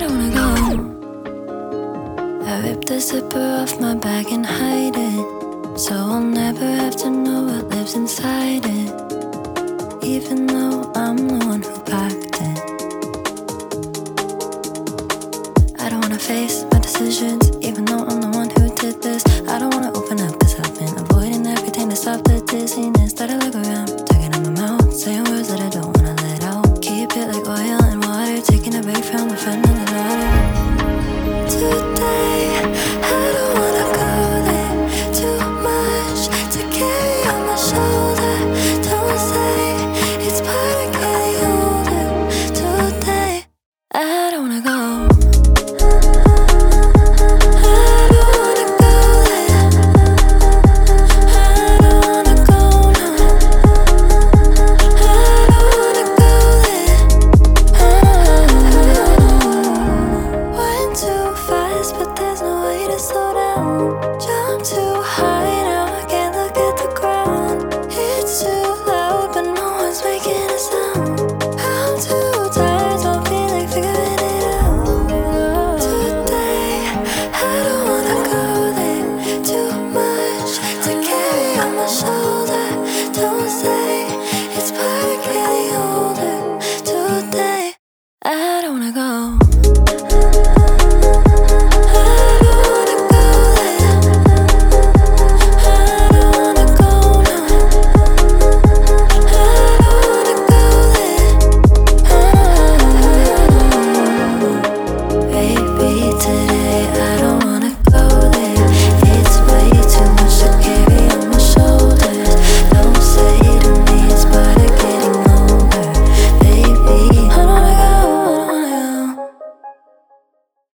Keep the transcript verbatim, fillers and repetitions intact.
don't wanna go. I ripped the zipper off my bag and hide it, so I'll never have to know what lives inside it, even though I'm the one who packed it. I don't wanna face my decisions, even though I'm the one who did this. I don't wanna open up, cause I've been avoiding everything to stop the dizziness.